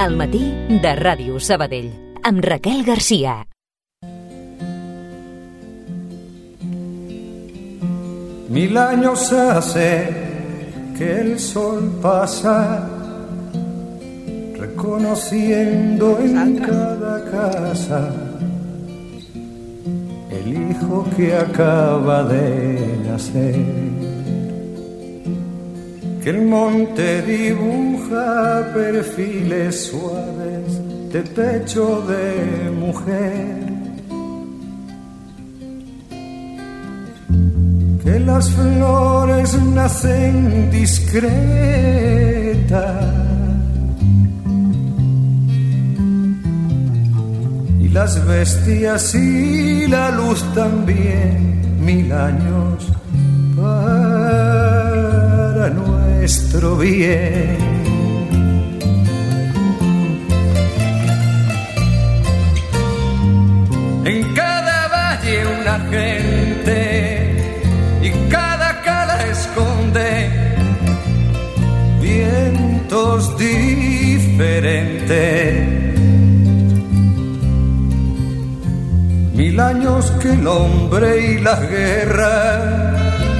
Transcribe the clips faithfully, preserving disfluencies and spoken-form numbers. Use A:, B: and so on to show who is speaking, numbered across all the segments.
A: Al matí de Ràdio Sabadell, amb Raquel Garcia.
B: Mil años hace que el sol pasa, reconociendo en cada casa el hijo que acaba de nacer. Que el monte dibuja perfiles suaves de pecho de mujer. Que las flores nacen discretas y las bestias y la luz también, mil años para nuestro bien. En cada valle una gente y cada cala esconde vientos diferentes. Mil años que el hombre y la guerra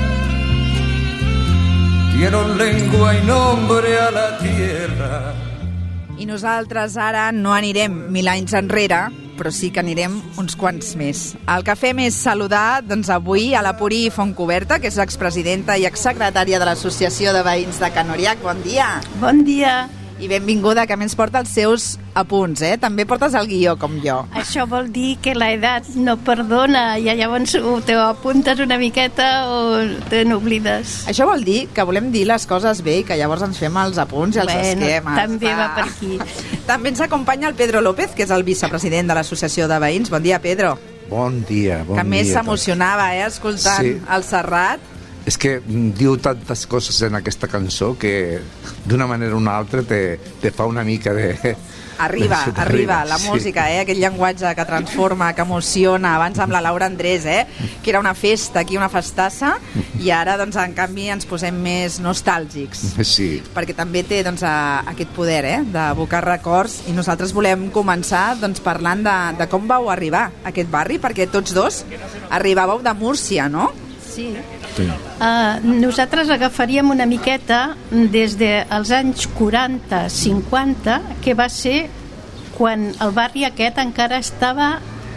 B: dieron lengua y nombre a la tierra.
C: I nosaltres ara no anirem mil anys enrere, però sí que anirem uns quants més. El que fem és saludar doncs, avui a la Puri Fontcoberta, que és expresidenta i exsecretària de l'Associació de Veïns de Can Oriach. Bon dia.
D: Bon dia.
C: I benvinguda, que a més porta els seus apunts, eh? També portes el guió, com jo.
D: Això vol dir que l'edat no perdona i llavors te ho apuntes una miqueta o te n'oblides.
C: Això vol dir que volem dir les coses bé i que llavors ens fem els apunts i els
D: bueno,
C: esquemes.
D: També ah. va per aquí.
C: També ens acompanya el Pedro López, que és el vicepresident de l'Associació de Veïns. Bon dia, Pedro.
E: Bon dia, bon dia.
C: Que més s'emocionava, eh, escoltant
E: sí.
C: el Serrat.
E: És que diu tantes coses en aquesta cançó que d'una manera o una altra te, te fa una mica de...
C: Arriba, de arriba, la sí. música, eh? Aquell llenguatge que transforma, que emociona. Abans amb la Laura Andrés, eh? Que era una festa, aquí una festassa, i ara, doncs, en canvi, ens posem més nostàlgics.
E: Sí.
C: Perquè també té, doncs, a, aquest poder, eh? D'evocar records, i nosaltres volem començar, doncs, parlant de, de com vau arribar a aquest barri, perquè tots dos arribàveu de Múrcia, no?
D: Sí. sí. Uh, nosaltres agafaríem una miqueta des dels anys quaranta cinquanta, que va ser quan el barri aquest encara estava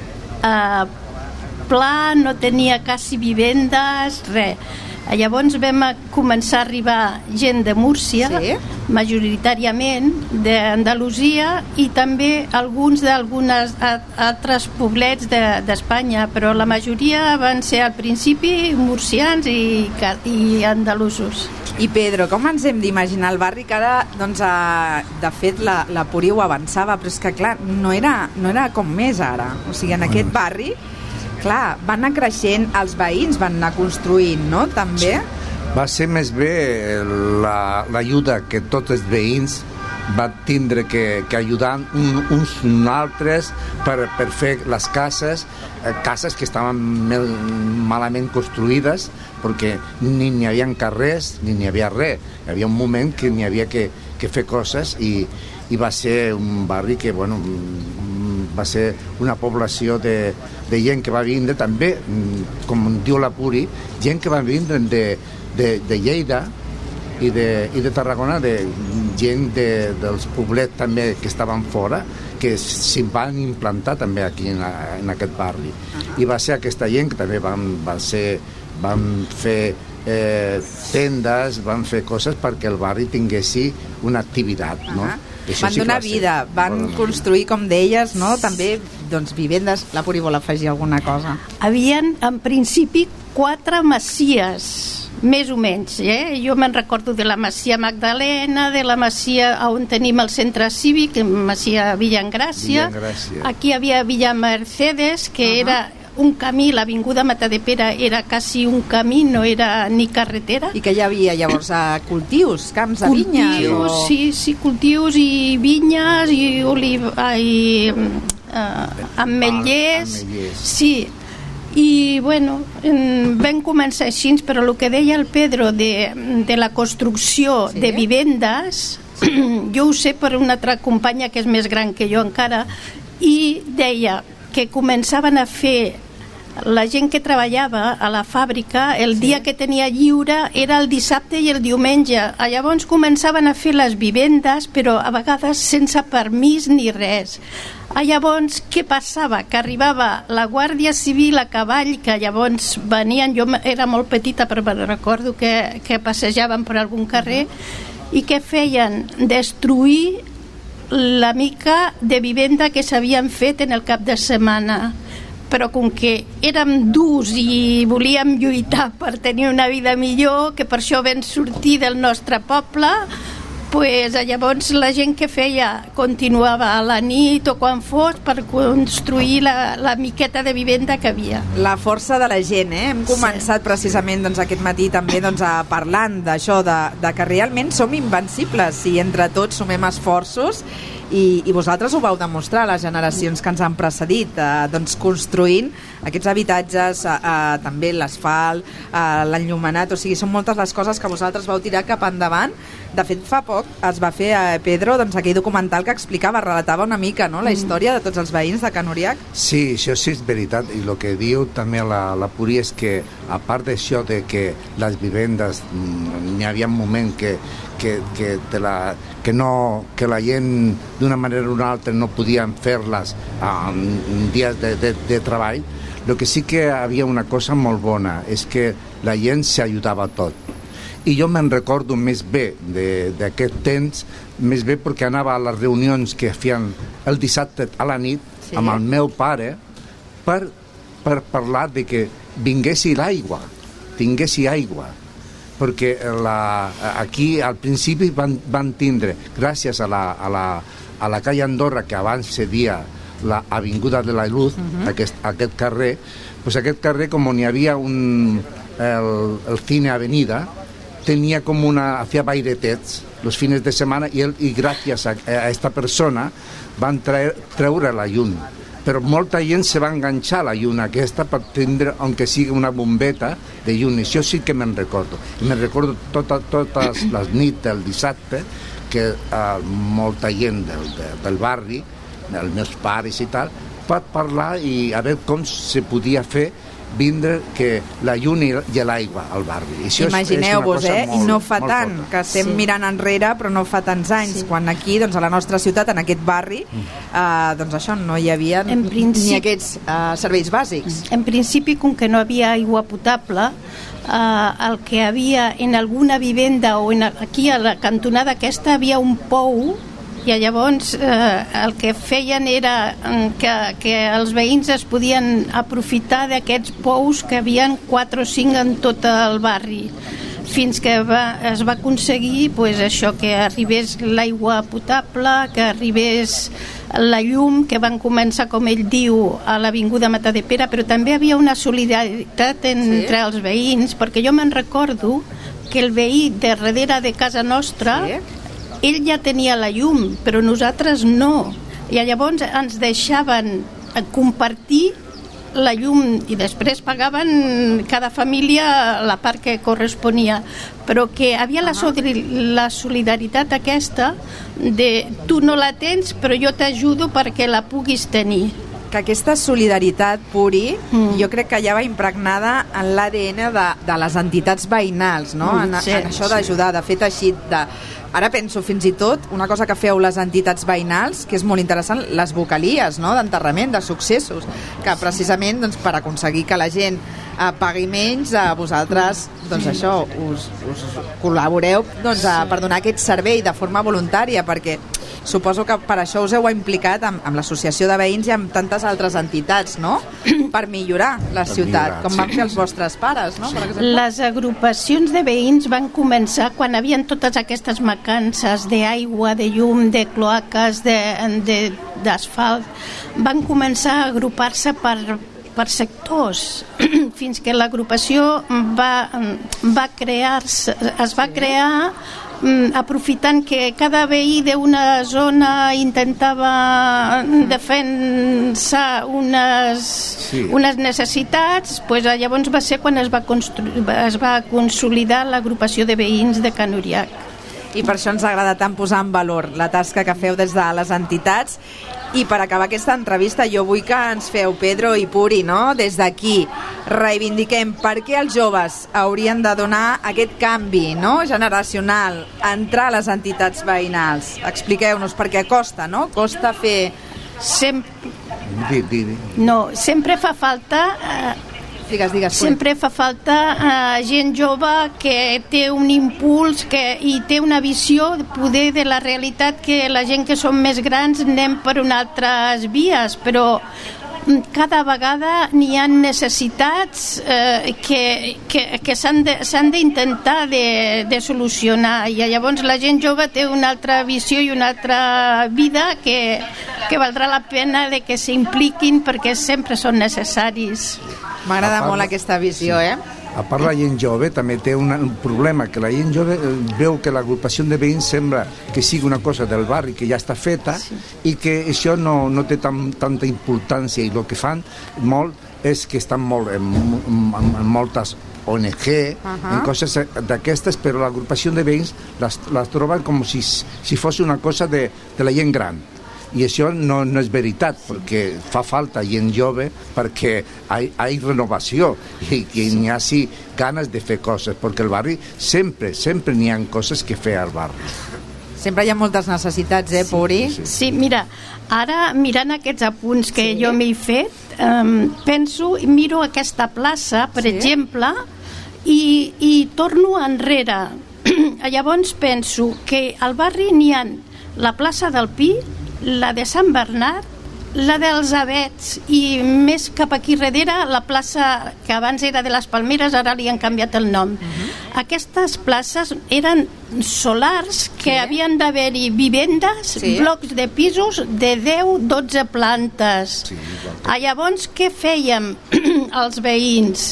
D: uh, pla, no tenia quasi vivendes, res. Llavors vam començar a arribar gent de Múrcia, sí. majoritàriament d'Andalusia, i també alguns d'alguns altres poblets d'Espanya, de, però la majoria van ser al principi murcians i, i andalusos.
C: I Pedro, com ens hem d'imaginar el barri que ara, doncs, a, de fet la, la Puri ho avançava, però és que clar, no era, no era com més ara, o sigui, en aquest barri clar, van anar creixent, els veïns van anar construint, no? També?
E: Va ser més bé l'ajuda la, que tots els veïns van tindre que, que ajudar un, uns altres per, per fer les cases, eh, cases que estaven mel, malament construïdes, perquè ni n'hi havia carrers ni n'hi havia res. Hi havia un moment que n'hi havia que, que fer coses i, i va ser un barri que, bueno, va ser una població de, de gent que va vindre també, com diu la Puri, gent que va vindre de, de, de Lleida i de, i de Tarragona, de gent de, dels poblets també que estaven fora, que s'hi van implantar també aquí en, en aquest barri. I va ser aquesta gent que també van, va ser, van fer eh, tendes, van fer coses perquè el barri tinguessi una activitat, no? Uh-huh.
C: Van donar sí vida, van bueno, construir, com deies, no? També doncs, vivendes. La Puri vol afegir alguna cosa.
D: Havien, en principi, quatre masies, més o menys. Eh? Jo me'n recordo de la Masia Magdalena, de la Masia on tenim el centre cívic, Masia Villa Engràcia. Villa Engràcia. Aquí hi havia Villa Mercedes, que uh-huh. era un camí, l'avinguda Matadepera era quasi un camí, no era ni carretera.
C: I que hi havia llavors a cultius, camps de vinyes?
D: Cultius, o... sí, sí, cultius i vinyes i oliva i uh, ametllers, sí. I bueno, vam començar així, però el que deia el Pedro de, de la construcció sí. de vivendes, jo ho sé per una altra companya que és més gran que jo encara, i deia que començaven a fer la gent que treballava a la fàbrica, el dia que tenia lliure era el dissabte i el diumenge. Llavors començaven a fer les vivendes, però a vegades sense permís ni res. Llavors, què passava? Que arribava la Guàrdia Civil a cavall, que llavors venien, jo era molt petita però recordo que, que passejaven per algun carrer, i què feien? Destruir la mica de vivenda que s'havien fet en el cap de setmana. Però com que érem durs i volíem lluitar per tenir una vida millor, que per això vam sortir del nostre poble, pues, llavors la gent que feia continuava a la nit o quan fos per construir la, la miqueta de vivenda que havia.
C: La força de la gent, eh? Hem començat sí. precisament doncs, aquest matí també doncs, a parlant d'això, de, de que realment som invencibles si entre tots sumem esforços. I, i vosaltres ho vau demostrar, les generacions que ens han precedit, eh, doncs construint aquests habitatges, eh, eh, també l'asfalt, eh, l'enllumenat, o sigui, són moltes les coses que vosaltres vau tirar cap endavant. De fet, fa poc es va fer a eh, Pedro doncs, aquell documental que explicava, relatava una mica no, la història de tots els veïns de Can Uriach.
E: Sí, això sí és veritat, i el que diu també la, la Puri és que, a part d'això de que les vivendes, n'hi havia un moment que que, que, de la, que, no, que la gent d'una manera o una altra no podien fer-les en dies de, de, de treball. El que sí que havia una cosa molt bona és que la gent s'ajudava tot. I jo me'n recordo més bé d'aquest temps, més bé perquè anava a les reunions que feien el dissabte a la nit sí. amb el meu pare per, per parlar de que vinguessi l'aigua, tinguessi aigua. Perquè la, aquí al principi van, van tindre, gràcies a la, a, la, a la calle Andorra, que abans seria l'Avinguda de la Luz, uh-huh. aquest, aquest carrer, pues aquest carrer, com n'hi havia un, el, el Cine Avenida, tenia com una, hacía bairetets los fines de semana, i, el, i gràcies a, a esta persona van traer, treure la llum. Però molta gent se va enganxar a la llum aquesta per tindre, aunque sigui una bombeta de llum. Això sí que me'n recordo. I me'n recordo tota, totes les nits del dissabte que uh, molta gent del, de, del barri, dels meus pares i tal, va parlar i a veure com se podia fer vindre que la llum i l'aigua al barri.
C: Imagineu-vos, eh? I no fa tant,
E: forta.
C: Que estem sí. mirant enrere, però no fa tants anys, sí. quan aquí, doncs, a la nostra ciutat, en aquest barri, eh, doncs això, no hi havia principi... ni aquests eh, serveis bàsics.
D: En principi, com que no havia aigua potable, eh, el que havia en alguna vivenda o en, aquí a la cantonada aquesta havia un pou, i llavors eh, el que feien era que, que els veïns es podien aprofitar d'aquests pous que havien quatre o cinc en tot el barri, fins que va, es va aconseguir pues, això, que arribés l'aigua potable, que arribés la llum, que van començar, com ell diu, a l'Avinguda Matadepera, però també havia una solidaritat entre sí. els veïns, perquè jo me'n recordo que el veí de darrere de casa nostra sí. ell ja tenia la llum, però nosaltres no. I llavors ens deixaven compartir la llum i després pagaven cada família la part que corresponia. Però que havia la, la solidaritat aquesta de tu no la tens, però jo t'ajudo perquè la puguis tenir.
C: Que aquesta solidaritat, Puri, mm. jo crec que ja va impregnada en l'A D N de, de les entitats veïnals, no? Mm, en, sí, en això d'ajudar, de fet així, de... Ara penso fins i tot una cosa que feu les entitats veïnals, que és molt interessant, les vocalies, no?, d'enterrament, de successos, que precisament doncs, per aconseguir que la gent eh, pagui menys, eh, vosaltres doncs això, us, us col·laboreu doncs, a, per donar aquest servei de forma voluntària, perquè suposo que per això us heu implicat amb, amb l'associació de veïns i amb tantes altres entitats, no?, per millorar la per ciutat, millorar, com van fer els vostres pares, no?, per exemple.
D: Les agrupacions de veïns van començar quan havien totes aquestes mancances d'aigua, de llum, de cloaques, d'asfalt. Van començar a agrupar-se per, per sectors, fins que l'agrupació va, va crear-se, es va crear aprofitant que cada veí d'una zona intentava defensar unes, sí. unes necessitats, pues llavors va ser quan es va, construir, es va consolidar l'agrupació de veïns de Can Uriach.
C: i per això ens agrada tant posar en valor la tasca que feu des de les entitats. I per acabar aquesta entrevista jo vull que ens feu, Pedro i Puri, no? Des d'aquí reivindiquem per què els joves haurien de donar aquest canvi, no? generacional, entrar a les entitats veïnals. Expliqueu-nos, perquè costa, no? Costa fer...
D: Sempre...
E: Di, di, di.
D: No, sempre fa falta... Eh,
C: digues, digues,
D: sempre fa falta eh, gent jove que té un impuls que, i té una visió de poder de la realitat, que la gent que som més grans anem per unes altres vies, però cada vegada n'hi ha necessitats eh, que, que, que s'han d'intentar de, de, de solucionar, i llavors la gent jove té una altra visió i una altra vida que, que valdrà la pena de que s'impliquin, perquè sempre són necessaris.
C: M'agrada molt aquesta visió, eh?
E: A part, la gent jove també té una, un problema, que la gent jove veu que l'agrupació de veïns sembla que sigui una cosa del barri que ja està feta, sí, i que això no, no té tan, tanta importància, i el que fan molt és que estan molt en, en, en moltes O N G, uh-huh, en coses d'aquestes, però l'agrupació de veïns les, les troben com si, si fos una cosa de, de la gent gran. I això no, no és veritat, perquè fa falta gent jove perquè hi ha renovació i que n'hi ha sí ganes de fer coses, perquè el barri sempre, sempre n'hi ha coses que fer al barri.
C: Sempre hi ha moltes necessitats, eh, Puri?
D: Sí, sí. Sí, mira, ara mirant aquests apunts que sí, jo m'he fet, um, penso, miro aquesta plaça, per sí, exemple, i, i torno enrere. Llavors penso que al barri n'hi ha la plaça del Pi, la de Sant Bernat, la dels Avets, i més cap aquí darrere la plaça que abans era de les Palmeres, ara li han canviat el nom. Uh-huh. Aquestes places eren solars que sí, havien d'haver-hi vivendes, sí, blocs de pisos de deu dotze plantes. Sí, ah, llavors què fèiem els veïns?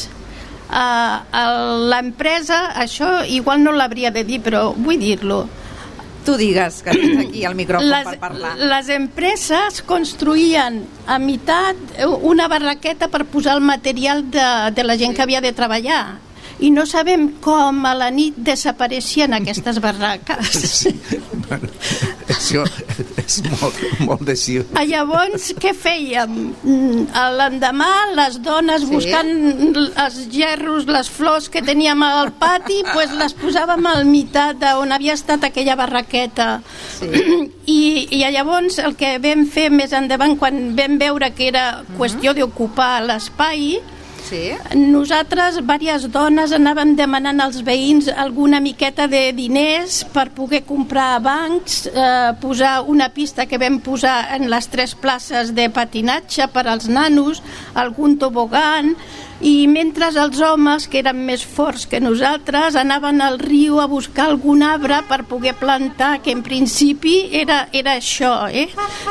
D: Uh, l'empresa, això igual no l'hauria de dir, però vull dir-lo.
C: Tu digues, que tens aquí el micròfon les, per parlar.
D: Les empreses construïen a meitat una barraqueta per posar el material de, de la gent que havia de treballar, i no sabem com a la nit desapareixien aquestes barraques.
E: Sí, bueno, això és molt, molt de sí.
D: Llavors, què fèiem? L'endemà, les dones, sí, buscant els gerros, les flors que teníem al pati, pues les posàvem al meitat d'on havia estat aquella barraqueta. Sí. I, I llavors el que vam fer més endavant, quan vam veure que era qüestió d'ocupar l'espai, sí, nosaltres, diverses dones, anàvem demanant als veïns alguna miqueta de diners per poder comprar bancs, eh, posar una pista que vam posar en les tres places de patinatge per als nanos, algun tobogan, i mentre els homes, que eren més forts que nosaltres, anaven al riu a buscar algun arbre per poder plantar, que en principi era, era això, eh?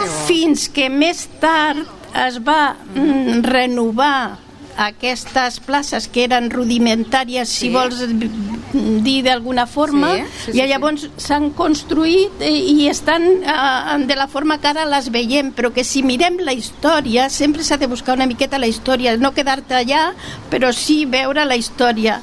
D: Fins que més tard es va mm, renovar aquestes places que eren rudimentàries, sí, si vols dir d'alguna forma, sí, sí, sí, i llavors s'han construït i estan uh, de la forma que ara les veiem, però que si mirem la història, sempre s'ha de buscar una miqueta la història, no quedar-te allà, però sí veure la història.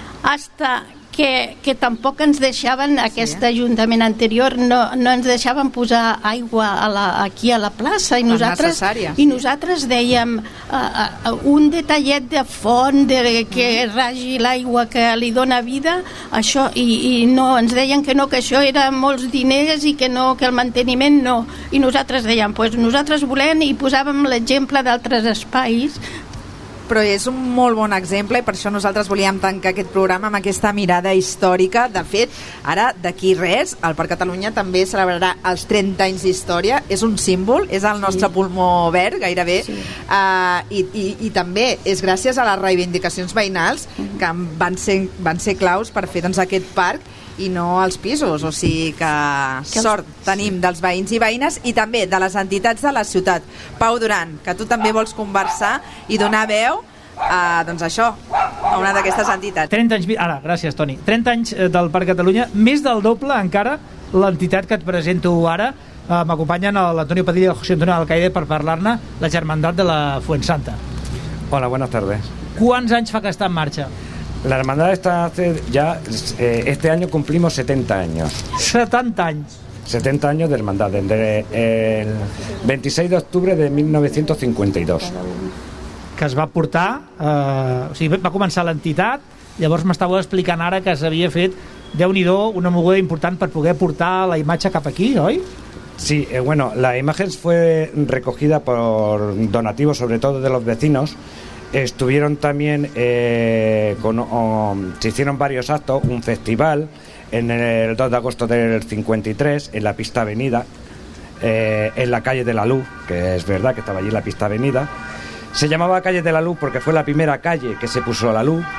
D: Hasta que, que tampoc ens deixaven, aquest sí, ajuntament anterior no, no ens deixaven posar aigua a la, aquí a la plaça, i nosaltres, i nosaltres dèiem uh, uh, un detallet de font de, que ragi l'aigua que li dona vida, això, i, i no, ens deien que no, que això era molts diners i que no, que el manteniment no, i nosaltres dèiem, pues nosaltres volem, i posàvem l'exemple d'altres espais.
C: Però és un molt bon exemple, i per això nosaltres volíem tancar aquest programa amb aquesta mirada històrica. De fet, ara d'aquí res, el Parc Catalunya també celebrarà els trenta anys d'història, és un símbol, és el nostre sí, pulmó verd gairebé, sí, uh, i, i, i també és gràcies a les reivindicacions veïnals que van ser, van ser claus per fer doncs, aquest parc, i no als pisos, o sigui que, que sort els... tenim dels veïns i veïnes, i també de les entitats de la ciutat. Pau Duran, que tu també vols conversar i donar veu a, doncs això, a una d'aquestes entitats.
F: trenta anys, ara, gràcies Toni, trenta anys del Parc Catalunya, més del doble encara l'entitat que et presento ara. Uh, m'acompanyen l'Antonio Padilla i el José Antonio Alcaide per parlar-ne, la Germandat de la Fuensanta.
G: Hola, buenas tardes.
F: Quants anys fa que està en marxa?
G: La hermandad está hace ya, eh, este año cumplimos setenta años.
F: setenta anys.
G: setenta años de hermandad, desde el veintiséis de octubre de mil novecientos cincuenta y dos.
F: Que es va portar, eh, o sigui, va començar l'entitat, llavors m'estàveu explicant ara que s'havia fet, Déu-n'hi-do, una moguda important per poder portar la imatge cap aquí, oi?
G: Sí, eh, bueno, la imagen fue recogida por donativos, sobre todo de los vecinos. Estuvieron también, eh, con, oh, se hicieron varios actos, un festival en el dos de agosto del cincuenta y tres en la Pista Avenida, eh, en la calle de la Luz, que es verdad que estaba allí la Pista Avenida. Se llamaba calle de la Luz porque fue la primera calle que se puso la luz,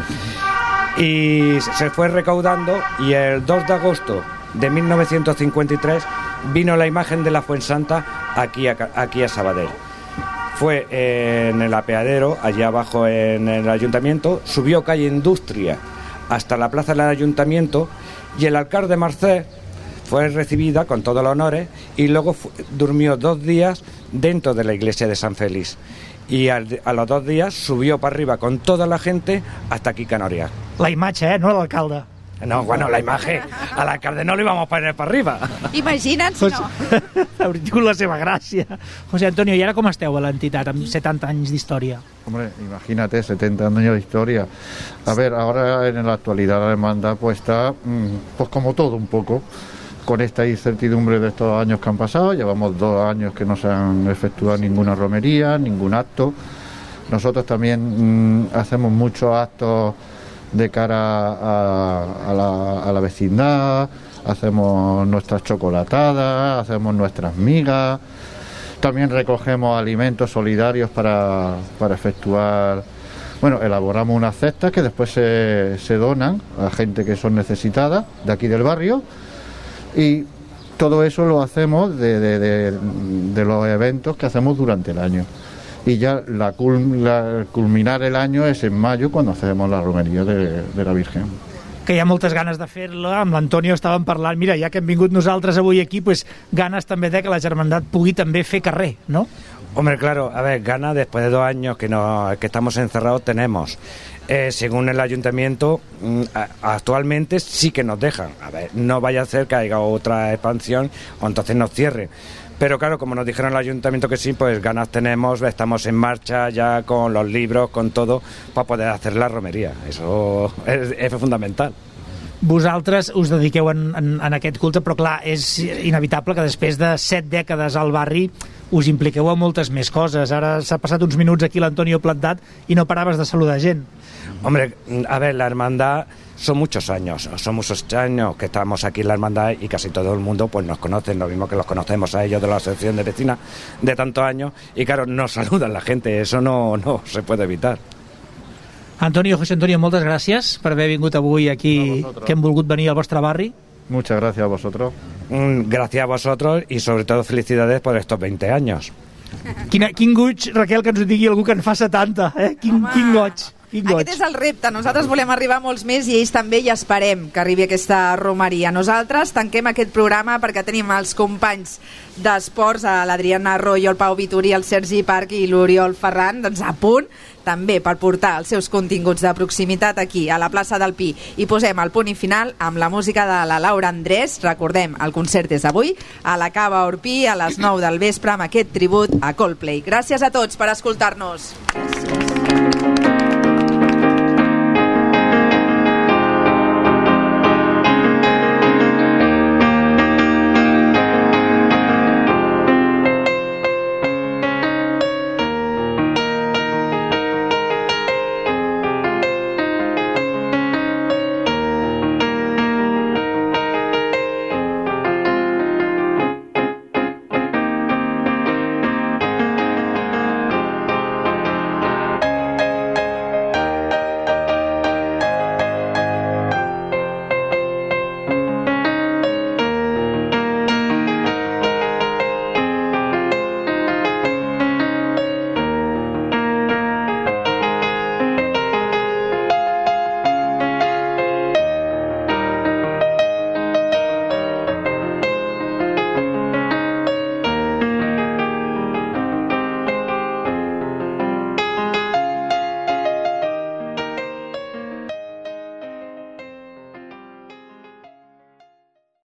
G: y se fue recaudando, y el dos de agosto de mil novecientos cincuenta y tres vino la imagen de la Fuensanta aquí a, aquí a Sabadell. Fue en el apeadero, allí abajo en el ayuntamiento, subió calle Industria hasta la plaza del ayuntamiento, y el alcalde Marcés fue recibida con todos los honores, y luego fu- durmió dos días dentro de la iglesia de San Félix, y al, a los dos días subió para arriba con toda la gente hasta aquí Canoriac.
F: La imatge, eh? No l'alcalde.
G: No, bueno, la imagen, al alcalde no le íbamos a poner para arriba.
C: Imagina't si no.
F: Hauria tingut la seva gràcia. José Antonio, i ara com esteu a l'entitat amb setenta anys d'història?
H: Hombre, imagínate, setenta años de historia. A ver, ahora en la actualidad la hermandad pues está, pues como todo un poco, con esta incertidumbre de estos años que han pasado. Llevamos dos años que no se han efectuado ninguna romería, ningún acto. Nosotros también mmm, hacemos muchos actos de cara a, a, la, a la vecindad, hacemos nuestras chocolatadas, hacemos nuestras migas, también recogemos alimentos solidarios para, para efectuar, bueno, elaboramos unas cestas que después se, se donan a gente que son necesitadas de aquí del barrio, y todo eso lo hacemos de, de, de, de los eventos que hacemos durante el año. Y ya la, cul la culminar el año és en mayo, cuando hacemos la romería de, de la Virgen.
F: Que hi ha moltes ganes de fer-la. Amb l'Antonio estàvem parlant, mira, ja que hem vingut nosaltres avui aquí, pues ganes també de que la germandat pugui també fer carrer, ¿no?
G: Hombre, claro, a ver, ganas después de dos años que, no, que estamos encerrados tenemos. Eh, según el ayuntamiento, actualmente sí que nos dejan. A ver, no vaya a ser que haya otra expansión o entonces nos cierren. Pero claro, como nos dijeron el ayuntamiento que sí, pues ganas tenemos, estamos en marcha ya con los libros, con todo, para poder hacer la romería. Eso és, és fundamental.
F: Vosaltres us dediqueu en, en, en aquest culte, però clar, és inevitable que després de set dècades al barri us impliqueu a moltes més coses. Ara s'ha passat uns minuts aquí l'Antonio plantat i no paraves de saludar gent.
G: Hombre, a ver, la hermandad son muchos años, son muchos años que estamos aquí en la hermandad, y casi todo el mundo pues nos conoce, lo mismo que los conocemos a ellos de la asociación de vecinas de tantos años, y claro, nos saludan la gente, eso no, no se puede evitar.
F: Antonio, José Antonio, moltes gràcies per haver vingut avui aquí, que hem volgut venir al vostre barri.
H: Muchas gracias a vosotros.
G: Mm, gracias a vosotros, y sobre todo felicidades por estos veinte años.
F: Quina, quin goig, Raquel, que ens ho digui algú que en fa setanta, eh? Quin, quin goig.
C: Aquest és el repte, nosaltres volem arribar a molts més i ells també, i esperem que arribi aquesta romeria. Nosaltres tanquem aquest programa perquè tenim els companys d'esports, l'Adriana Arroyo, el Pau Vituri, el Sergi Parc i l'Oriol Ferran, doncs a punt també per portar els seus continguts de proximitat aquí a la plaça del Pi, i posem el punt i final amb la música de la Laura Andrés. Recordem, el concert és avui a la Cava Orpí a les nou del vespre amb aquest tribut a Coldplay. Gràcies a tots per escoltar-nos. Gràcies.